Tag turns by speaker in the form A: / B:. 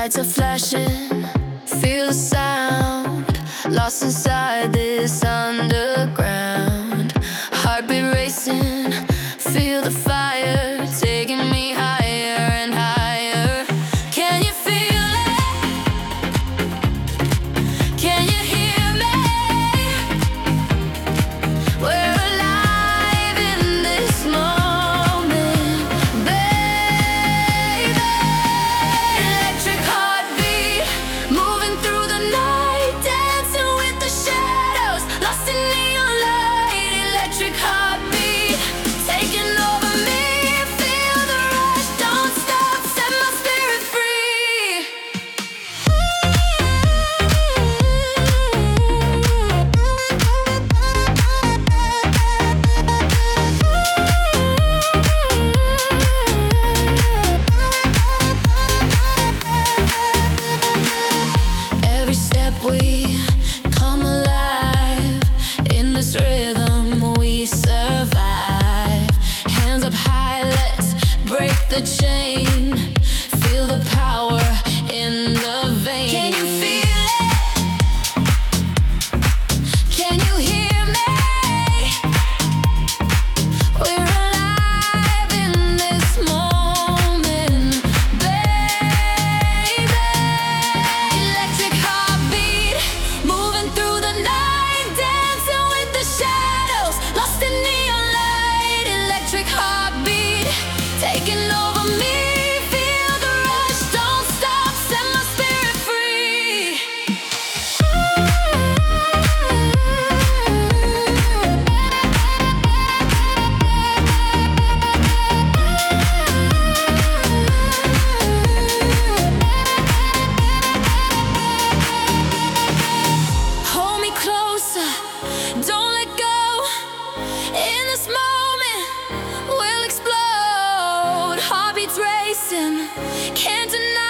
A: lights are flashing, feel the sound, lost inside this underground. Heartbeat racing, feel the fire, taking me higher and higher. Can you feel it? Can you hear me? We're alive in this moment, baby. Electric heartbeat, moving through the night, dancing with the shadows, lost in neon light. Electric heartbeat, taking over me, feel the rush, don't stop, set my spirit free. Every step we come alive, in this rhythm we survive. Hands up high, let's break the chain. Feel the power in the vein. Can you feel it? Can you hear me? We're alive in this moment, baby. Electric heartbeat, moving through the night, dancing with the shadows, lost in neon light. Electric heartbeat, taking over me, feel the rush, don't stop, set my spirit free. Hold me closer, don't let go. In this moment, we'll explode. Heartbeats racing, can't deny.